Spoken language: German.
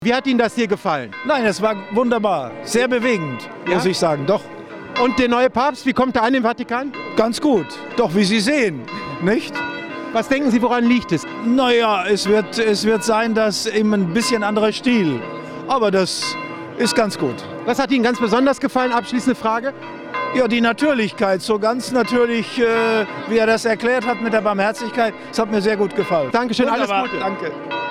Wie hat Ihnen das hier gefallen? Nein, es war wunderbar. Sehr bewegend, muss ich sagen. Doch, Und der neue Papst, wie kommt er an im Vatikan? ganz gut. Doch, wie Sie sehen, nicht? Was denken Sie, woran liegt es? Naja, es wird sein, dass eben ein bisschen anderer Stil. Aber das ist ganz gut. Was hat Ihnen ganz besonders gefallen? Abschließende Frage. Ja, die Natürlichkeit, so ganz natürlich, wie er das erklärt hat mit der Barmherzigkeit, das hat mir sehr gut gefallen. Dankeschön, alles Wunderbar, Gute. Danke.